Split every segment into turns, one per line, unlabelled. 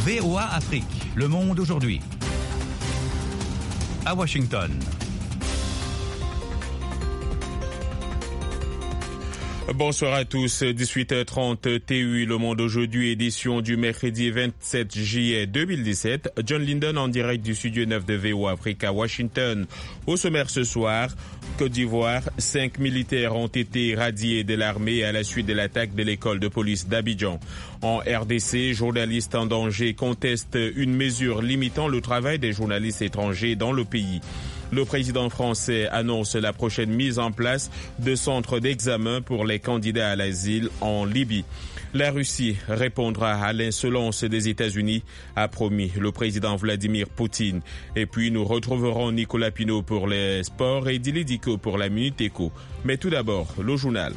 VOA Afrique, le monde aujourd'hui. À Washington.
Bonsoir à tous, 18h30 TU, Le Monde aujourd'hui, édition du mercredi 27 juillet 2017. John Linden en direct du studio 9 de VOA Afrique à Washington. Au sommaire ce soir, Côte d'Ivoire, 5 militaires ont été radiés de l'armée à la suite de l'attaque de l'école de police d'Abidjan. En RDC, journalistes en danger contestent une mesure limitant le travail des journalistes étrangers dans le pays. Le président français annonce la prochaine mise en place de centres d'examen pour les candidats à l'asile en Libye. La Russie répondra à l'insolence des États-Unis, a promis le président Vladimir Poutine. Et puis nous retrouverons Nicolas Pinault pour les sports et Dili Diko pour la Minute Éco. Mais tout d'abord, le journal.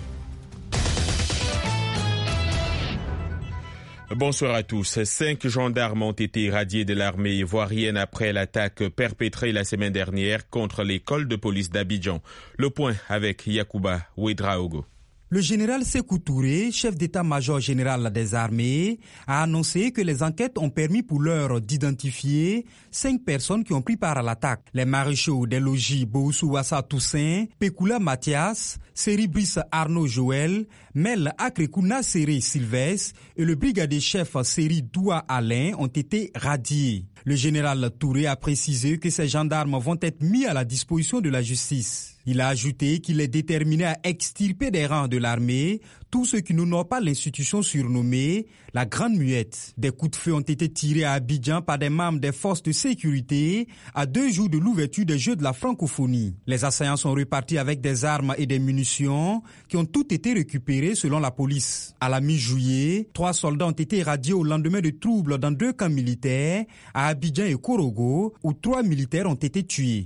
Bonsoir à tous. 5 gendarmes ont été radiés de l'armée ivoirienne après l'attaque perpétrée la semaine dernière contre l'école de police d'Abidjan. Le point avec Yacouba Ouedraogo.
Le général Sékou Touré, chef d'état-major général des armées, a annoncé que les enquêtes ont permis pour l'heure d'identifier 5 personnes qui ont pris part à l'attaque. Les maréchaux des logis Boussou Wassa Toussaint, Pekoula Mathias, Seri Brice Arnaud Joël, Mel Akrekou Nasséré Sylvestre et le brigadier chef Seri Doua Alain ont été radiés. Le général Touré a précisé que ces gendarmes vont être mis à la disposition de la justice. Il a ajouté qu'il est déterminé à extirper des rangs de l'armée tous ceux qui n'honorent pas l'institution surnommée la Grande Muette. Des coups de feu ont été tirés à Abidjan par des membres des forces de sécurité à 2 jours de l'ouverture des Jeux de la francophonie. Les assaillants sont repartis avec des armes et des munitions qui ont toutes été récupérées selon la police. À la mi-juillet, 3 soldats ont été radiés au lendemain de troubles dans 2 camps militaires à Abidjan et Korogo où 3 militaires ont été tués.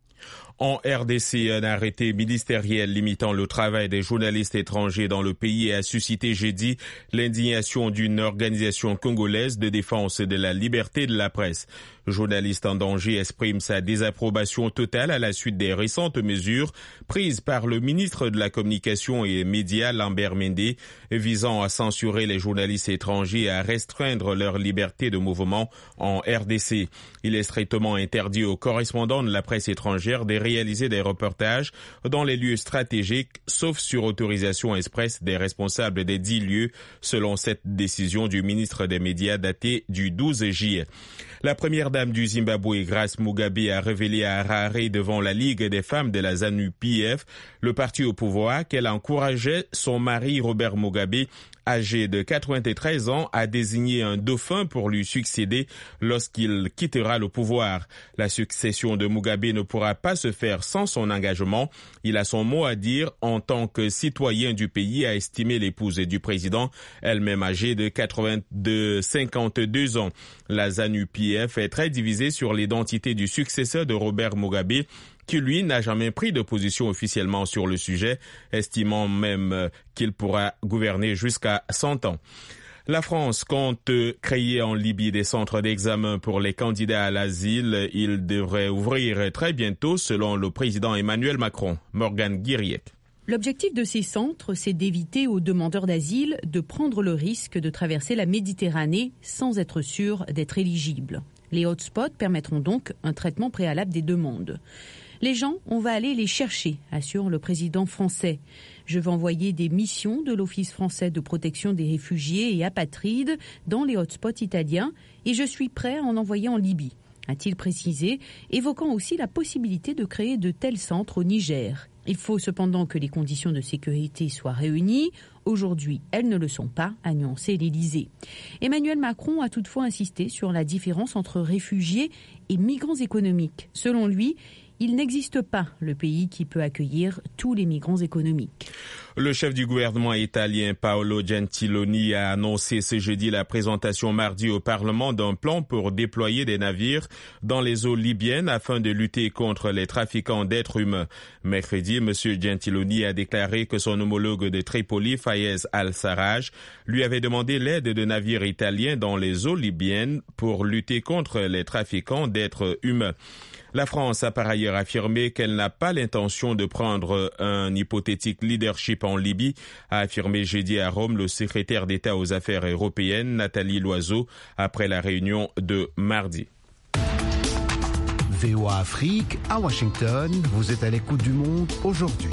En RDC, un arrêté ministériel limitant le travail des journalistes étrangers dans le pays a suscité jeudi l'indignation d'une organisation congolaise de défense de la liberté de la presse. Journaliste en danger exprime sa désapprobation totale à la suite des récentes mesures prises par le ministre de la Communication et Médias, Lambert Mende, visant à censurer les journalistes étrangers et à restreindre leur liberté de mouvement en RDC. Il est strictement interdit aux correspondants de la presse étrangère de réaliser des reportages dans les lieux stratégiques, sauf sur autorisation expresse des responsables des 10 lieux, selon cette décision du ministre des Médias datée du 12 juillet. La première dame du Zimbabwe, Grace Mugabe, a révélé à Harare devant la Ligue des femmes de la ZANU-PF, le parti au pouvoir, qu'elle encourageait son mari Robert Mugabe, âgé de 93 ans, à désigner un dauphin pour lui succéder lorsqu'il quittera le pouvoir. La succession de Mugabe ne pourra pas se faire sans son engagement. Il a son mot à dire en tant que citoyen du pays, a estimé l'épouse du président, elle-même âgée de 52 ans. La ZANU-PF est très divisée sur l'identité du successeur de Robert Mugabe, qui lui n'a jamais pris de position officiellement sur le sujet, estimant même qu'il pourra gouverner jusqu'à 100 ans. La France compte créer en Libye des centres d'examen pour les candidats à l'asile. Ils devraient ouvrir très bientôt, selon le président Emmanuel Macron. Morgane Guiriec.
L'objectif de ces centres, c'est d'éviter aux demandeurs d'asile de prendre le risque de traverser la Méditerranée sans être sûr d'être éligibles. Les hotspots permettront donc un traitement préalable des demandes. Les gens, on va aller les chercher, assure le président français. Je vais envoyer des missions de l'Office français de protection des réfugiés et apatrides dans les hotspots italiens et je suis prêt à en envoyer en Libye, a-t-il précisé, évoquant aussi la possibilité de créer de tels centres au Niger. Il faut cependant que les conditions de sécurité soient réunies. Aujourd'hui, elles ne le sont pas, a nuancé l'Élysée. Emmanuel Macron a toutefois insisté sur la différence entre réfugiés et migrants économiques. Selon lui, il n'existe pas le pays qui peut accueillir tous les migrants économiques.
Le chef du gouvernement italien Paolo Gentiloni a annoncé ce jeudi la présentation mardi au Parlement d'un plan pour déployer des navires dans les eaux libyennes afin de lutter contre les trafiquants d'êtres humains. Mercredi, M. Gentiloni a déclaré que son homologue de Tripoli, Fayez al-Sarraj, lui avait demandé l'aide de navires italiens dans les eaux libyennes pour lutter contre les trafiquants d'êtres humains. La France a par ailleurs affirmé qu'elle n'a pas l'intention de prendre un hypothétique leadership en Libye, a affirmé jeudi à Rome le secrétaire d'État aux Affaires européennes, Nathalie Loiseau, après la réunion de mardi.
VOA Afrique, à Washington, vous êtes à l'écoute du monde aujourd'hui.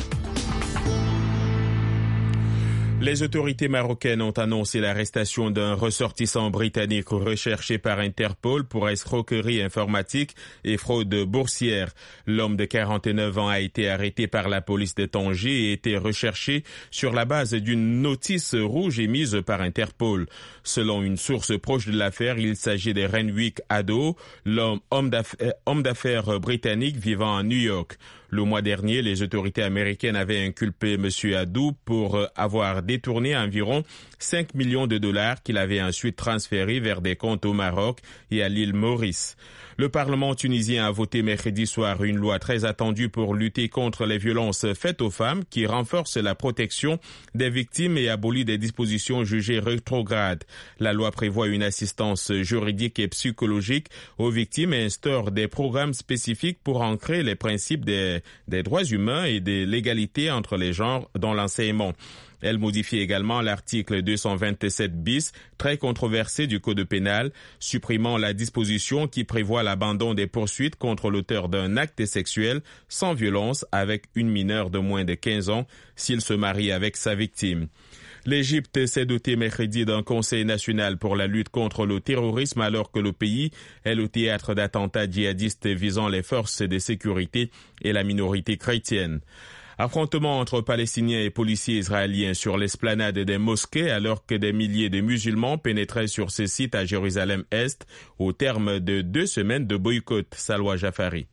Les autorités marocaines ont annoncé l'arrestation d'un ressortissant britannique recherché par Interpol pour escroquerie informatique et fraude boursière. L'homme de 49 ans a été arrêté par la police de Tanger et était recherché sur la base d'une notice rouge émise par Interpol. Selon une source proche de l'affaire, il s'agit de Renwick Ado, homme d'affaires britannique vivant à New York. Le mois dernier, les autorités américaines avaient inculpé M. Adou pour avoir détourné environ 5 millions de dollars qu'il avait ensuite transférés vers des comptes au Maroc et à l'île Maurice. Le Parlement tunisien a voté mercredi soir une loi très attendue pour lutter contre les violences faites aux femmes qui renforce la protection des victimes et abolit des dispositions jugées rétrogrades. La loi prévoit une assistance juridique et psychologique aux victimes et instaure des programmes spécifiques pour ancrer les principes des droits humains et de l'égalité entre les genres dans l'enseignement. Elle modifie également l'article 227 bis, très controversé du Code pénal, supprimant la disposition qui prévoit l'abandon des poursuites contre l'auteur d'un acte sexuel sans violence avec une mineure de moins de 15 ans s'il se marie avec sa victime. L'Égypte s'est dotée mercredi d'un conseil national pour la lutte contre le terrorisme alors que le pays est le théâtre d'attentats djihadistes visant les forces de sécurité et la minorité chrétienne. Affrontement entre Palestiniens et policiers israéliens sur l'esplanade des mosquées alors que des milliers de musulmans pénétraient sur ces sites à Jérusalem-Est au terme de 2 semaines de boycott. Salwa Jafari.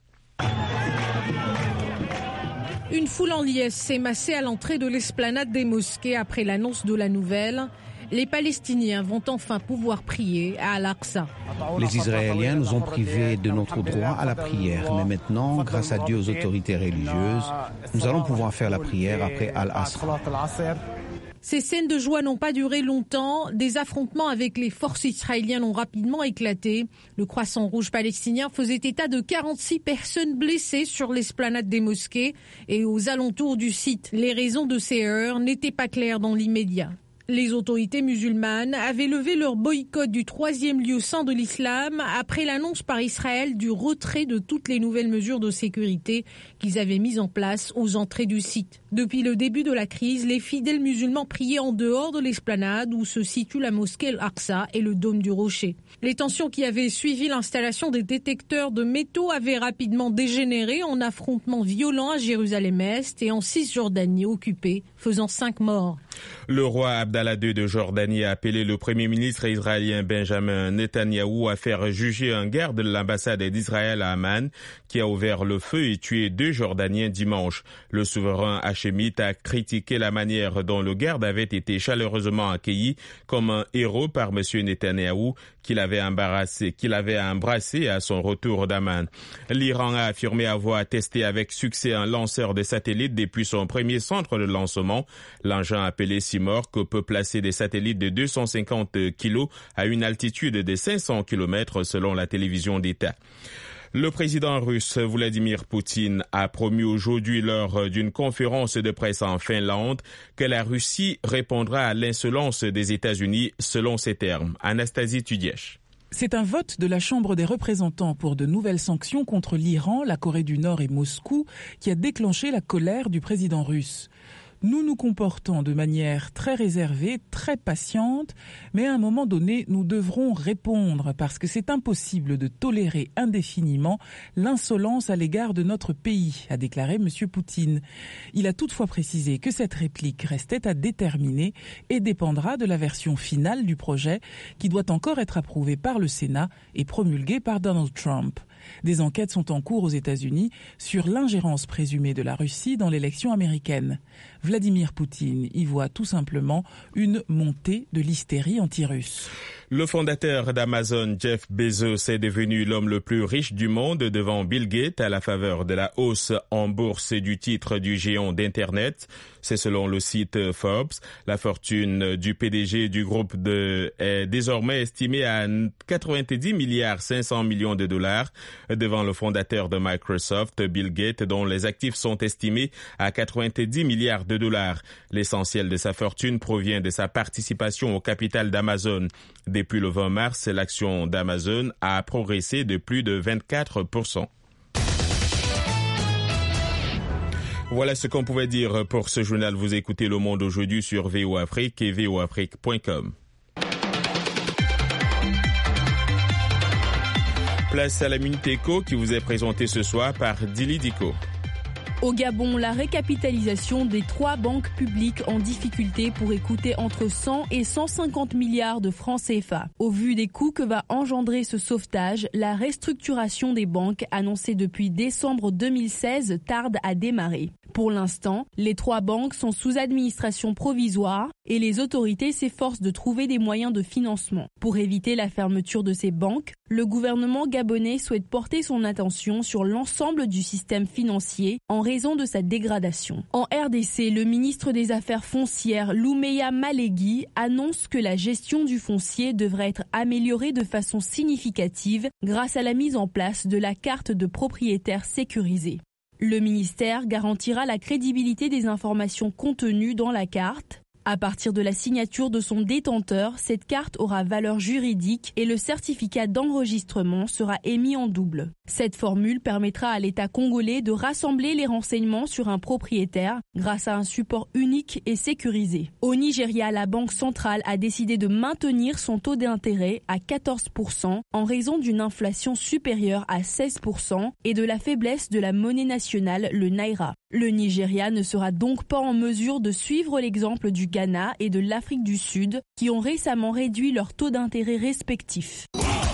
Une foule en liesse s'est massée à l'entrée de l'esplanade des mosquées après l'annonce de la nouvelle. Les Palestiniens vont enfin pouvoir prier à Al-Aqsa.
Les Israéliens nous ont privés de notre droit à la prière. Mais maintenant, grâce à Dieu, aux autorités religieuses, nous allons pouvoir faire la prière après Al-Asr.
Ces scènes de joie n'ont pas duré longtemps. Des affrontements avec les forces israéliennes ont rapidement éclaté. Le Croissant Rouge palestinien faisait état de 46 personnes blessées sur l'esplanade des mosquées et aux alentours du site. Les raisons de ces heurts n'étaient pas claires dans l'immédiat. Les autorités musulmanes avaient levé leur boycott du 3e lieu saint de l'islam après l'annonce par Israël du retrait de toutes les nouvelles mesures de sécurité qu'ils avaient mises en place aux entrées du site. Depuis le début de la crise, les fidèles musulmans priaient en dehors de l'esplanade où se situe la mosquée Al-Aqsa et le dôme du Rocher. Les tensions qui avaient suivi l'installation des détecteurs de métaux avaient rapidement dégénéré en affrontements violents à Jérusalem-Est et en Cisjordanie occupée, faisant 5 morts.
Le roi Abdallah II de Jordanie a appelé le premier ministre israélien Benjamin Netanyahou à faire juger un garde de l'ambassade d'Israël à Amman qui a ouvert le feu et tué 2 Jordaniens dimanche. Le souverain hachémite a critiqué la manière dont le garde avait été chaleureusement accueilli comme un héros par M. Netanyahou qu'il avait embrassé à son retour d'Amman. L'Iran a affirmé avoir testé avec succès un lanceur de satellites depuis son premier centre de lancement. L'engin appelé Simorgh peut placer des satellites de 250 kg à une altitude de 500 km selon la télévision d'État. Le président russe Vladimir Poutine a promis aujourd'hui lors d'une conférence de presse en Finlande que la Russie répondra à l'insolence des États-Unis selon ses termes. Anastasie Tudièche.
C'est un vote de la Chambre des représentants pour de nouvelles sanctions contre l'Iran, la Corée du Nord et Moscou qui a déclenché la colère du président russe. Nous nous comportons de manière très réservée, très patiente, mais à un moment donné, nous devrons répondre parce que c'est impossible de tolérer indéfiniment l'insolence à l'égard de notre pays, a déclaré M. Poutine. Il a toutefois précisé que cette réplique restait à déterminer et dépendra de la version finale du projet qui doit encore être approuvée par le Sénat et promulguée par Donald Trump. Des enquêtes sont en cours aux États-Unis sur l'ingérence présumée de la Russie dans l'élection américaine. Vladimir Poutine y voit tout simplement une montée de l'hystérie anti-russe.
Le fondateur d'Amazon, Jeff Bezos, est devenu l'homme le plus riche du monde devant Bill Gates à la faveur de la hausse en bourse du titre du géant d'Internet. C'est selon le site Forbes. La fortune du PDG du groupe est désormais estimée à 90 milliards 500 millions de dollars. devant le fondateur de Microsoft, Bill Gates, dont les actifs sont estimés à 90 milliards de dollars. L'essentiel de sa fortune provient de sa participation au capital d'Amazon. Depuis le 20 mars, l'action d'Amazon a progressé de plus de 24%. Voilà ce qu'on pouvait dire pour ce journal. Vous écoutez Le Monde aujourd'hui sur VOA Afrique et voafrique.com. Place à la Minute Éco qui vous est présentée ce soir par Dili Diko.
Au Gabon, la récapitalisation des 3 banques publiques en difficulté pourrait coûter entre 100 et 150 milliards de francs CFA. Au vu des coûts que va engendrer ce sauvetage, la restructuration des banques annoncée depuis décembre 2016 tarde à démarrer. Pour l'instant, les 3 banques sont sous administration provisoire et les autorités s'efforcent de trouver des moyens de financement. Pour éviter la fermeture de ces banques, le gouvernement gabonais souhaite porter son attention sur l'ensemble du système financier en raison de sa dégradation. En RDC, le ministre des Affaires foncières, Loumeya Malegui, annonce que la gestion du foncier devrait être améliorée de façon significative grâce à la mise en place de la carte de propriétaire sécurisée. Le ministère garantira la crédibilité des informations contenues dans la carte. À partir de la signature de son détenteur, cette carte aura valeur juridique et le certificat d'enregistrement sera émis en double. Cette formule permettra à l'État congolais de rassembler les renseignements sur un propriétaire grâce à un support unique et sécurisé. Au Nigeria, la Banque centrale a décidé de maintenir son taux d'intérêt à 14% en raison d'une inflation supérieure à 16% et de la faiblesse de la monnaie nationale, le Naira. Le Nigeria ne sera donc pas en mesure de suivre l'exemple du Ghana et de l'Afrique du Sud qui ont récemment réduit leurs taux d'intérêt respectifs.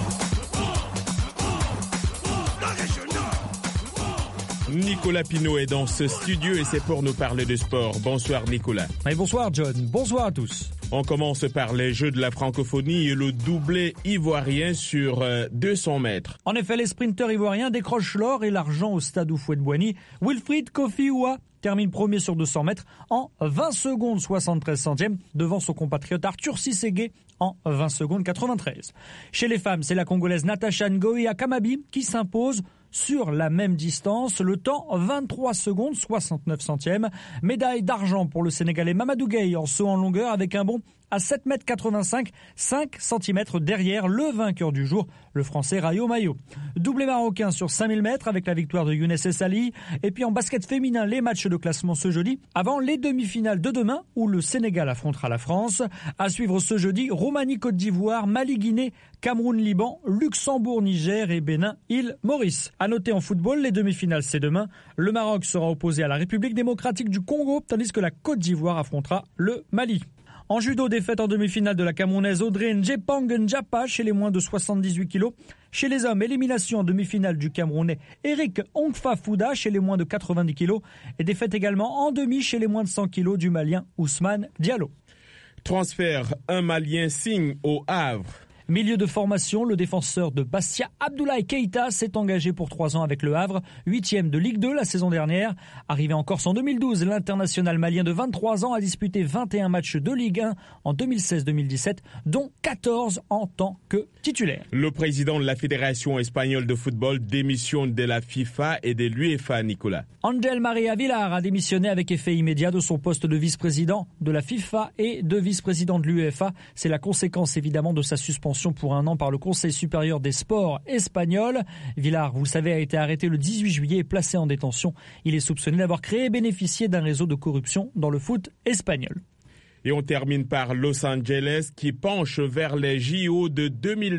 Nicolas Pinault est dans ce studio et c'est pour nous parler de sport. Bonsoir Nicolas.
Et bonsoir John, bonsoir à tous.
On commence par les Jeux de la francophonie et le doublé ivoirien sur 200 mètres.
En effet, les sprinteurs ivoiriens décrochent l'or et l'argent au stade Houphouët-Boigny. Wilfried Kofi-Oua termine premier sur 200 mètres en 20 secondes 73 centièmes devant son compatriote Arthur Sisségué en 20 secondes 93. Chez les femmes, c'est la Congolaise Natasha Ngoyi Akamabi qui s'impose sur la même distance, le temps 23 secondes 69 centièmes. Médaille d'argent pour le Sénégalais Mamadou Gueye en saut en longueur avec un bond à 7,85 m, 5 cm derrière le vainqueur du jour, le Français Rayo Mayo. Doublé marocain sur 5000 mètres avec la victoire de Younes Essali. Et puis en basket féminin, les matchs de classement ce jeudi, avant les demi-finales de demain où le Sénégal affrontera la France. À suivre ce jeudi, Roumanie-Côte d'Ivoire, Mali-Guinée, Cameroun-Liban, Luxembourg-Niger et Bénin-Île Maurice. À noter en football, les demi-finales c'est demain. Le Maroc sera opposé à la République démocratique du Congo, tandis que la Côte d'Ivoire affrontera le Mali. En judo, défaite en demi-finale de la Camerounaise Audrey Njepang Njapa chez les moins de 78 kg. Chez les hommes, élimination en demi-finale du Camerounais Eric Ongfa Fouda chez les moins de 90 kg. Et défaite également en demi chez les moins de 100 kg du Malien Ousmane Diallo.
Transfert, un Malien signe au Havre.
Milieu de formation, le défenseur de Bastia, Abdoulaye Keïta, s'est engagé pour 3 ans avec le Havre, 8e de Ligue 2 la saison dernière. Arrivé en Corse en 2012, l'international malien de 23 ans a disputé 21 matchs de Ligue 1 en 2016-2017, dont 14 en tant que titulaire.
Le président de la Fédération espagnole de football démissionne de la FIFA et de l'UEFA, Nicolas.
Ángel María Villar a démissionné avec effet immédiat de son poste de vice-président de la FIFA et de vice-président de l'UEFA. C'est la conséquence évidemment de sa suspension pour 1 an par le Conseil supérieur des sports espagnol. Villar, vous le savez, a été arrêté le 18 juillet et placé en détention. Il est soupçonné d'avoir créé et bénéficié d'un réseau de corruption dans le foot espagnol.
Et on termine par Los Angeles qui penche vers les JO de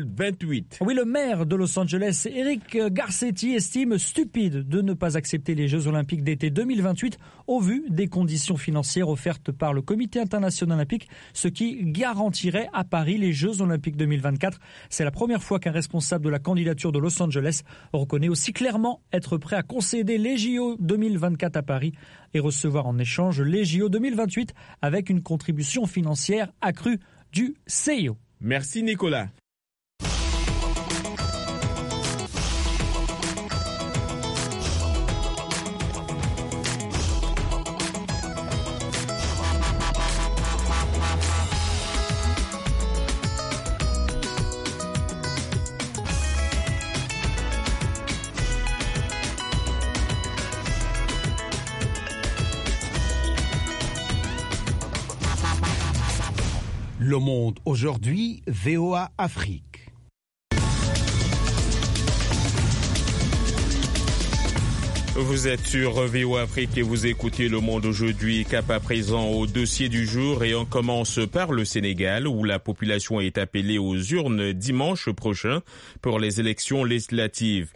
2028.
Oui, le maire de Los Angeles, Eric Garcetti, estime stupide de ne pas accepter les Jeux Olympiques d'été 2028 au vu des conditions financières offertes par le Comité international olympique, ce qui garantirait à Paris les Jeux Olympiques 2024. C'est la première fois qu'un responsable de la candidature de Los Angeles reconnaît aussi clairement être prêt à concéder les JO 2024 à Paris et recevoir en échange les JO 2028 avec une contribution financière accrue du CIO.
Merci Nicolas.
Le Monde aujourd'hui, VOA Afrique.
Vous êtes sur VOA Afrique et vous écoutez Le Monde aujourd'hui, cap à présent au dossier du jour, et on commence par le Sénégal où la population est appelée aux urnes dimanche prochain pour les élections législatives.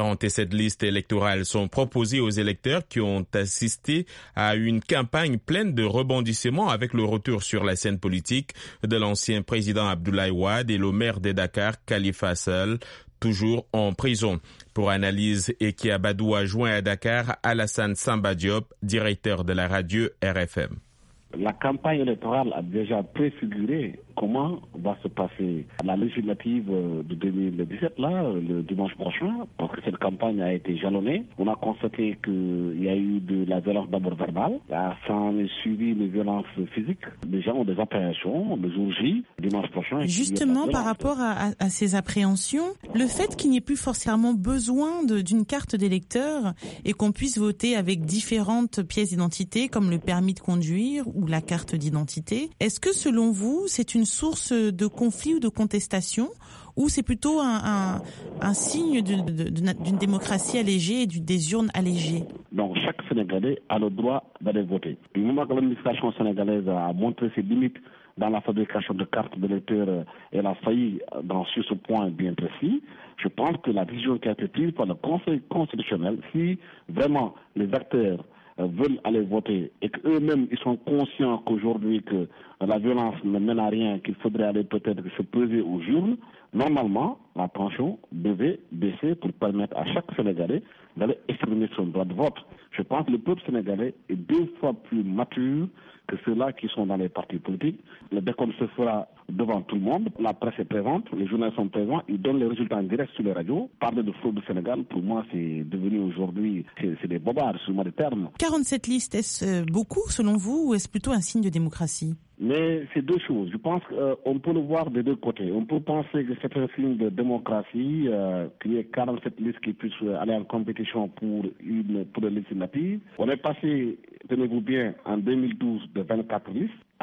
47 listes électorales sont proposées aux électeurs qui ont assisté à une campagne pleine de rebondissements avec le retour sur la scène politique de l'ancien président Abdoulaye Wade et le maire de Dakar, Khalifa Sall, toujours en prison. Pour analyse, Eki Abadou a joint à Dakar Alassane Samba Diop, directeur de la radio RFM.
La campagne électorale a déjà préfiguré comment va se passer la législative de 2017, là, le dimanche prochain, parce que cette campagne a été jalonnée. On a constaté qu'il y a eu de la violence d'abord verbale, ça en est suivi de violences physiques. Les gens ont des appréhensions le jour J, dimanche prochain.
Justement, par rapport à ces appréhensions, le fait qu'il n'y ait plus forcément besoin d'une carte d'électeur et qu'on puisse voter avec différentes pièces d'identité, comme le permis de conduire ou la carte d'identité, est-ce que selon vous, c'est une source de conflit ou de contestation, ou c'est plutôt un signe d'une démocratie allégée et des urnes allégées?
Donc chaque Sénégalais a le droit d'aller voter. Du moment que l'administration sénégalaise a montré ses limites dans la fabrication de cartes d'électeurs, elle a failli sur ce point bien précis. Je pense que la décision qui a été prise par le Conseil constitutionnel, si vraiment les acteurs veulent aller voter et qu'eux-mêmes ils sont conscients qu'aujourd'hui que la violence ne mène à rien, qu'il faudrait aller peut-être se peser aux urnes, normalement la tension devait baisser pour permettre à chaque Sénégalais d'aller exprimer son droit de vote. Je pense que le peuple sénégalais est 2 fois plus mature que ceux-là qui sont dans les partis politiques. Le décompte se fera devant tout le monde. La presse est présente, les journalistes sont présents, ils donnent les résultats en direct sur les radios. Parler de fraude du Sénégal, pour moi, c'est devenu aujourd'hui, c'est des bobards, excusez-moi des termes.
47 listes, est-ce beaucoup selon vous, ou est-ce plutôt un signe de démocratie?
Mais c'est 2 choses. Je pense qu'on peut le voir des 2 côtés. On peut penser que c'est un signe de démocratie, qu'il y ait 47 listes qui puissent aller en compétition pour les législatives. On est passé, tenez-vous bien, en 2012 de 24 listes à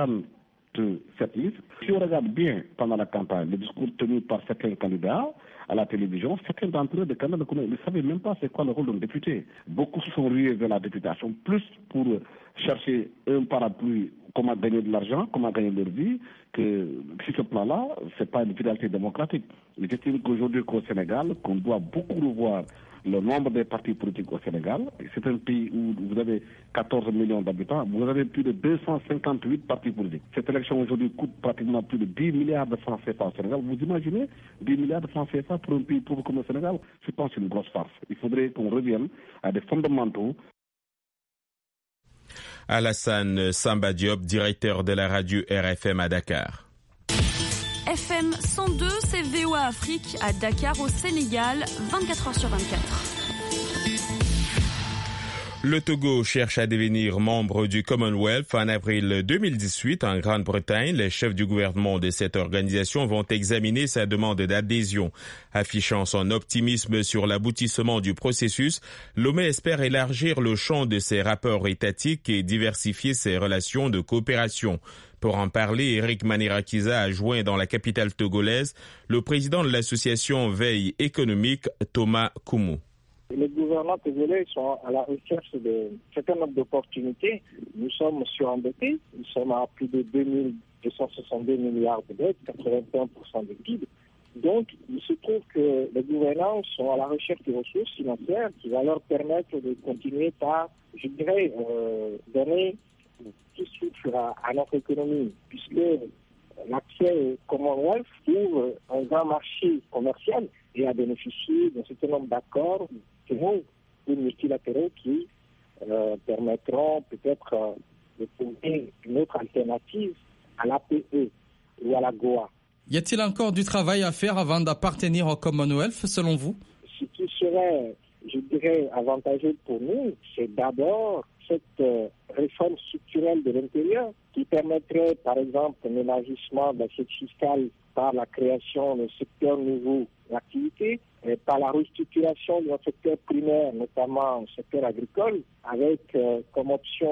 47 listes. Si on regarde bien pendant la campagne, les discours tenus par certains candidats à la télévision, certains d'entre eux, des candidats ne savaient même pas c'est quoi le rôle d'un député. Beaucoup se sont rués vers la députation, plus pour chercher un parapluie, comment gagner de l'argent, comment gagner leur vie, que sur ce plan-là, c'est pas une vitalité démocratique. J'estime qu'aujourd'hui qu'au Sénégal, qu'on doit beaucoup revoir le nombre des partis politiques au Sénégal. C'est un pays où vous avez 14 millions d'habitants, vous avez plus de 258 partis politiques. Cette élection aujourd'hui coûte pratiquement plus de 10 milliards de francs CFA au Sénégal. Vous imaginez 10 milliards de francs CFA pour un pays pauvre comme le Sénégal? Je pense que c'est une grosse farce. Il faudrait qu'on revienne à des fondamentaux.
Alassane Samba Diop, directeur de la radio RFM à Dakar.
FM 102, c'est VOA Afrique à Dakar au Sénégal, 24h sur 24.
Le Togo cherche à devenir membre du Commonwealth. En avril 2018, en Grande-Bretagne, les chefs du gouvernement de cette organisation vont examiner sa demande d'adhésion. Affichant son optimisme sur l'aboutissement du processus, Lomé espère élargir le champ de ses rapports étatiques et diversifier ses relations de coopération. Pour en parler, Eric Manirakiza a joint dans la capitale togolaise le président de l'association Veille économique, Thomas Koumou.
Les gouvernements togolais sont à la recherche de certain nombre d'opportunités. Nous sommes surendettés. Nous sommes à plus de 2262 milliards de dettes, 81% de PIB. Donc, il se trouve que les gouvernants sont à la recherche de ressources financières qui vont leur permettre de continuer par, je dirais, donner tout structure à notre économie, puisque l'accès au Commonwealth ouvre un grand marché commercial et a bénéficié d'un certain nombre d'accords multilatéraux qui permettront peut-être de trouver une autre alternative à l'APE ou à la GOA.
Y a-t-il encore du travail à faire avant d'appartenir au Commonwealth, selon vous?
Ce qui serait, je dirais, avantageux pour nous, c'est d'abord cette réforme structurelle de l'intérieur qui permettrait, par exemple, un élargissement de l'assiette fiscale par la création d'un secteur nouveau d'activité, par la restructuration de notre secteur primaire, notamment le secteur agricole, avec comme option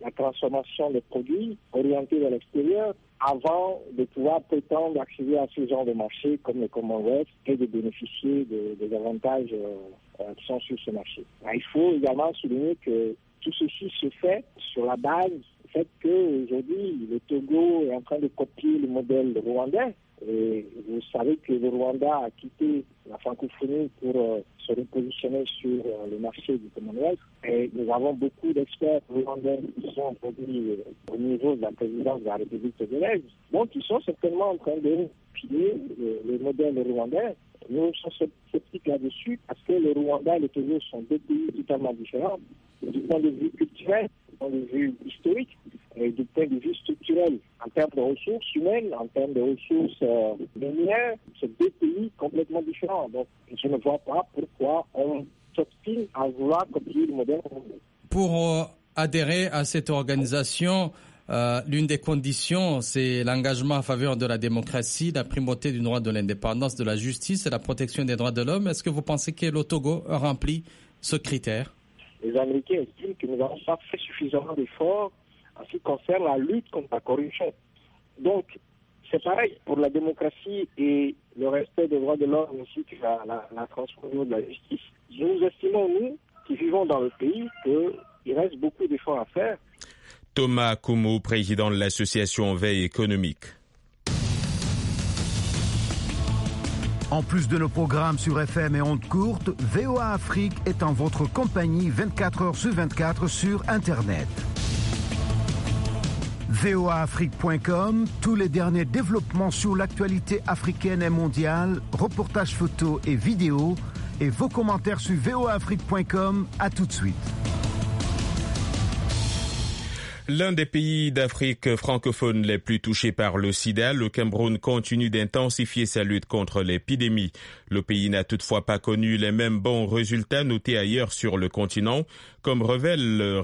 la transformation des produits orientés vers l'extérieur avant de pouvoir prétendre accéder à ce genre de marché comme le Commonwealth et de bénéficier des avantages qui sont sur ce marché. Il faut également souligner que tout ceci se fait sur la base du fait qu'aujourd'hui, le Togo est en train de copier le modèle rwandais. Et vous savez que le Rwanda a quitté la francophonie pour se repositionner sur le marché du Commonwealth. Et nous avons beaucoup d'experts rwandais qui sont aujourd'hui au niveau de la présidence de la République togolaise. Donc, ils sont certainement en train de piler le modèle rwandais. Nous sommes sceptiques là-dessus parce que le Rwanda et le Togo sont deux pays totalement différents du point de vue culturel, du point de vue historique et du point de vue structurel. En termes de ressources humaines, en termes de ressources minières, c'est deux pays complètement différents. Donc, je ne vois pas pourquoi on s'obstine à vouloir copier le modèle rwandais.
Pour adhérer à cette organisation, l'une des conditions, c'est l'engagement en faveur de la démocratie, la primauté du droit de l'indépendance, de la justice et la protection des droits de l'homme. Est-ce que vous pensez que le Togo remplit ce critère?
Les Américains estiment que nous n'avons pas fait suffisamment d'efforts en ce qui concerne la lutte contre la corruption. Donc, c'est pareil pour la démocratie et le respect des droits de l'homme ainsi que la transformation de la justice. Nous estimons, nous, qui vivons dans le pays, qu'il reste beaucoup d'efforts à faire.
Thomas Koumou, président de l'association Veille économique.
En plus de nos programmes sur FM et ondes courtes, VOA Afrique est en votre compagnie 24 heures sur 24 sur Internet. voaafrique.com, tous les derniers développements sur l'actualité africaine et mondiale, reportages photos et vidéos, et vos commentaires sur voaafrique.com. À tout de suite.
L'un des pays d'Afrique francophone les plus touchés par le sida, le Cameroun continue d'intensifier sa lutte contre l'épidémie. Le pays n'a toutefois pas connu les mêmes bons résultats notés ailleurs sur le continent, comme révélé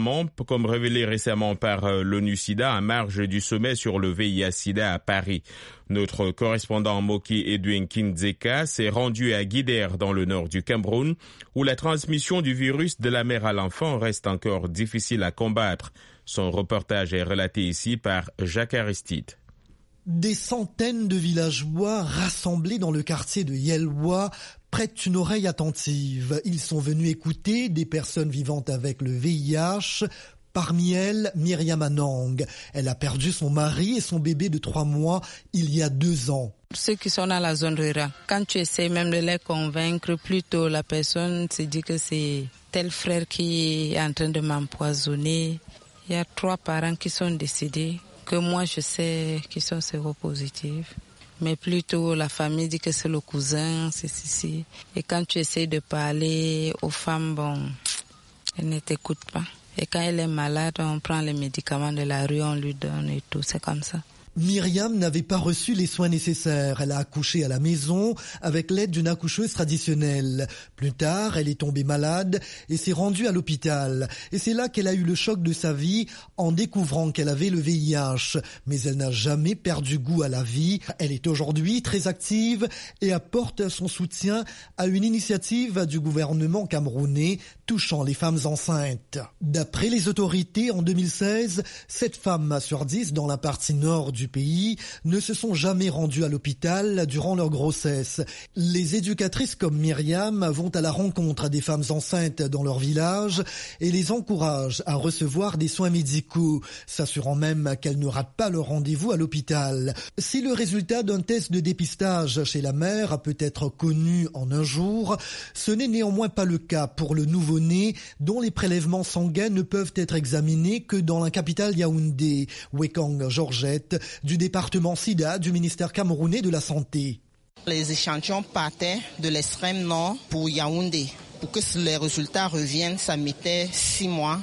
récemment par l'ONU-SIDA en marge du sommet sur le VIH-SIDA à Paris. Notre correspondant Moki Edwin Kindzeka s'est rendu à Guidère dans le nord du Cameroun, où la transmission du virus de la mère à l'enfant reste encore difficile à combattre. Son reportage est relaté ici par Jacques Aristide.
Des centaines de villageois rassemblés dans le quartier de Yelwa prêtent une oreille attentive. Ils sont venus écouter des personnes vivant avec le VIH. Parmi elles, Myriam Anang. Elle a perdu son mari et son bébé de 3 mois il y a 2 ans.
Ceux qui sont dans la zone rurale, quand tu essaies même de les convaincre, plutôt la personne se dit que c'est tel frère qui est en train de m'empoisonner. Il y a 3 parents qui sont décédés, que moi je sais qu'ils sont séropositifs. Mais plutôt la famille dit que c'est le cousin, c'est ceci. Et quand tu essaies de parler aux femmes, bon, elles ne t'écoutent pas. Et quand elle est malade, on prend les médicaments de la rue, on lui donne et tout, c'est comme ça.
Myriam n'avait pas reçu les soins nécessaires. Elle a accouché à la maison avec l'aide d'une accoucheuse traditionnelle. Plus tard, elle est tombée malade et s'est rendue à l'hôpital. Et c'est là qu'elle a eu le choc de sa vie en découvrant qu'elle avait le VIH. Mais elle n'a jamais perdu goût à la vie. Elle est aujourd'hui très active et apporte son soutien à une initiative du gouvernement camerounais touchant les femmes enceintes. D'après les autorités, en 2016, 7 femmes sur 10 dans la partie nord du pays ne se sont jamais rendues à l'hôpital durant leur grossesse. Les éducatrices comme Myriam vont à la rencontre des femmes enceintes dans leur village et les encouragent à recevoir des soins médicaux, s'assurant même qu'elles ne ratent pas leur rendez-vous à l'hôpital. Si le résultat d'un test de dépistage chez la mère peut être connu en un jour, ce n'est néanmoins pas le cas pour le nouveau-né dont les prélèvements sanguins ne peuvent être examinés que dans la capitale Yaoundé. Wekang Georgette du département SIDA du ministère camerounais de la Santé.
Les échantillons partaient de l'extrême nord pour Yaoundé. Pour que les résultats reviennent, ça mettait 6 mois,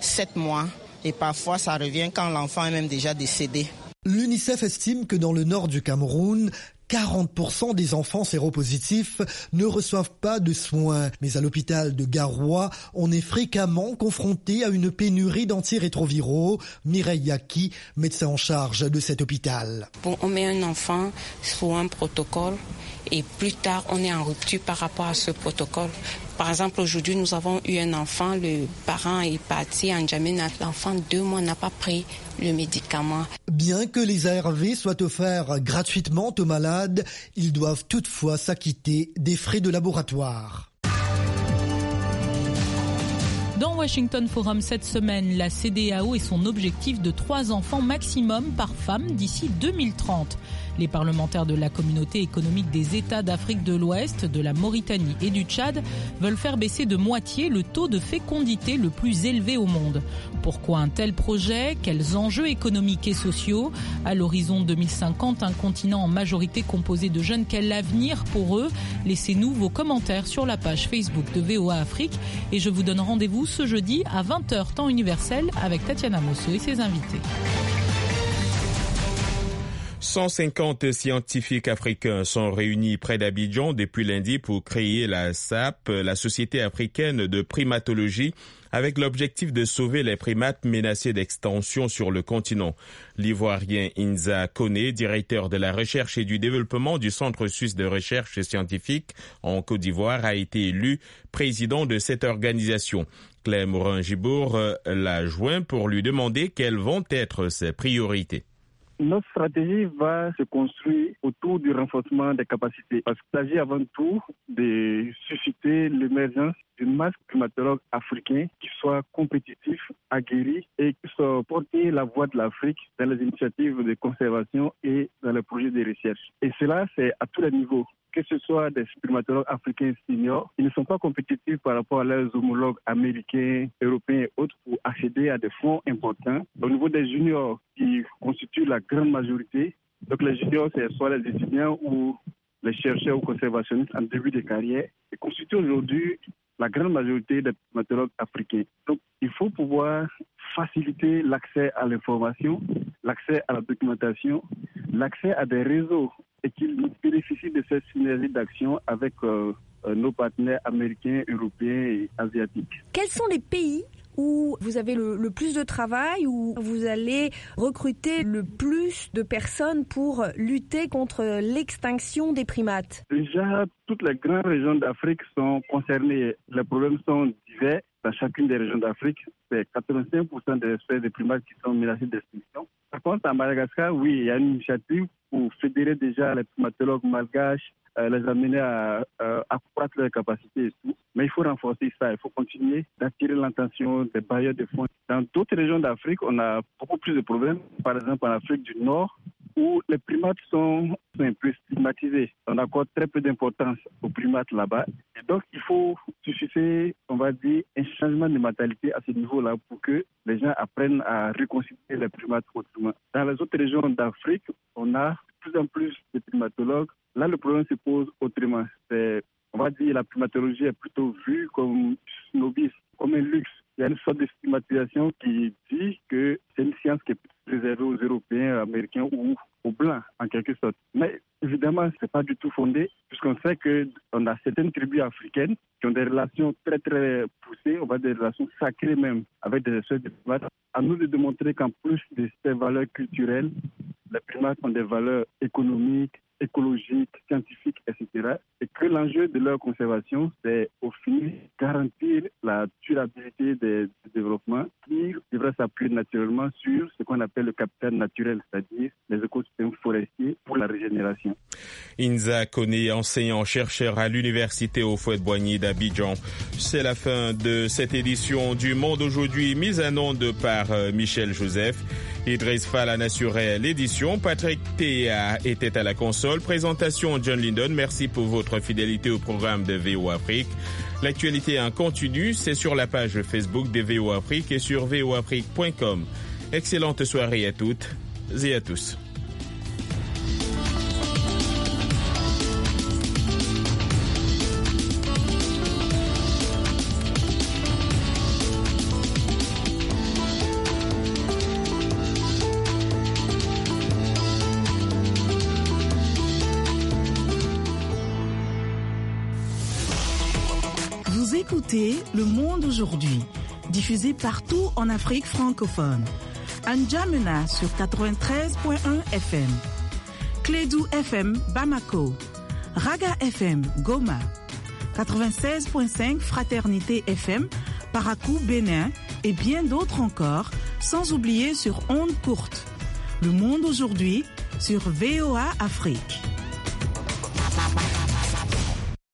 7 mois et parfois ça revient quand l'enfant est même déjà décédé.
L'UNICEF estime que dans le nord du Cameroun, 40% des enfants séropositifs ne reçoivent pas de soins. Mais à l'hôpital de Garoua, on est fréquemment confronté à une pénurie d'antirétroviraux. Mireille Yaki, médecin en charge de cet hôpital.
On met un enfant sous un protocole et plus tard on est en rupture par rapport à ce protocole. Par exemple, aujourd'hui, nous avons eu un enfant, le parent est parti en N'Djamena, l'enfant 2 mois n'a pas pris le médicament.
Bien que les ARV soient offerts gratuitement aux malades, ils doivent toutefois s'acquitter des frais de laboratoire.
Dans Washington Forum cette semaine, la CEDEAO et son objectif de 3 enfants maximum par femme d'ici 2030. Les parlementaires de la communauté économique des États d'Afrique de l'Ouest, de la Mauritanie et du Tchad veulent faire baisser de moitié le taux de fécondité le plus élevé au monde. Pourquoi un tel projet? Quels enjeux économiques et sociaux? À l'horizon 2050, un continent en majorité composé de jeunes, quel avenir pour eux? Laissez-nous vos commentaires sur la page Facebook de VOA Afrique et je vous donne rendez-vous ce jeudi à 20h temps universel avec Tatiana Mosso et ses invités.
150 scientifiques africains sont réunis près d'Abidjan depuis lundi pour créer la SAP, la Société africaine de primatologie, avec l'objectif de sauver les primates menacés d'extinction sur le continent. L'Ivoirien Inza Koné, directeur de la recherche et du développement du Centre suisse de recherche scientifique en Côte d'Ivoire, a été élu président de cette organisation. Claire Morin-Gibour l'a joint pour lui demander quelles vont être ses priorités.
Notre stratégie va se construire autour du renforcement des capacités parce qu'il s'agit avant tout de susciter l'émergence d'une masse primatologue africain qui soit compétitif, aguerri et qui soit porter la voix de l'Afrique dans les initiatives de conservation et dans les projets de recherche. Et cela, c'est à tous les niveaux. Que ce soit des primatologues africains seniors, ils ne sont pas compétitifs par rapport à leurs homologues américains, européens et autres pour accéder à des fonds importants. Au niveau des juniors, qui constituent la grande majorité, donc les juniors, c'est soit les étudiants ou les chercheurs ou conservationnistes en début de carrière, ils constituent aujourd'hui la grande majorité des primatologues africains. Donc, il faut pouvoir faciliter l'accès à l'information, l'accès à la documentation, l'accès à des réseaux et qu'ils bénéficient de cette synergie d'action avec nos partenaires américains, européens et asiatiques.
Quels sont les pays où vous avez le plus de travail, où vous allez recruter le plus de personnes pour lutter contre l'extinction des primates?
Déjà, toutes les grandes régions d'Afrique sont concernées. Les problèmes sont divers. Dans chacune des régions d'Afrique, c'est 85% des espèces de primates qui sont menacées d'extinction. Par contre, à Madagascar, oui, il y a une initiative pour fédérer déjà les primatologues malgaches, les amener à accroître leurs capacités et tout. Mais il faut renforcer ça, il faut continuer d'attirer l'attention des bailleurs de fonds. Dans d'autres régions d'Afrique, on a beaucoup plus de problèmes. Par exemple, en Afrique du Nord, où les primates sont un peu stigmatisés. On accorde très peu d'importance aux primates là-bas. Et donc, il faut susciter, on va dire, un changement de mentalité à ce niveau-là pour que les gens apprennent à reconsidérer les primates autrement. Dans les autres régions d'Afrique, on a de plus en plus de primatologues. Là, le problème se pose autrement. On va dire la primatologie est plutôt vue comme snobisme, comme un luxe. Il y a une sorte de stigmatisation qui dit que c'est une science qui est réservée aux Européens, Américains ou aux Blancs, en quelque sorte. Mais évidemment, ce n'est pas du tout fondé, puisqu'on sait qu'on a certaines tribus africaines qui ont des relations très, très poussées, on va dire des relations sacrées même, avec des espèces de primates. À nous de démontrer qu'en plus de ces valeurs culturelles, les primates ont des valeurs économiques, écologiques, scientifiques, etc. Et que l'enjeu de leur conservation, c'est au final garantir la durabilité des développements qui devrait s'appuyer naturellement sur ce qu'on appelle le capital naturel, c'est-à-dire les écosystèmes forestiers pour la régénération.
Inza Koné, enseignant-chercheur à l'université Houphouët-Boigny d'Abidjan. C'est la fin de cette édition du Monde aujourd'hui, mise en onde par Michel Joseph. Idriss Fall en assurait l'édition. Patrick Théa était à la console. Présentation John Lindon. Merci pour votre fidélité au programme de VOA Afrique. L'actualité en continu, c'est sur la page Facebook de VOA Afrique et sur voaafrique.com. Excellente soirée à toutes et à tous.
Écoutez Le Monde aujourd'hui, diffusé partout en Afrique francophone. À N'Djamena sur 93.1 FM, Clédou FM Bamako, Raga FM, Goma. 96.5 Fraternité FM, Parakou, Bénin et bien d'autres encore, sans oublier sur ondes courtes. Le monde aujourd'hui sur VOA Afrique.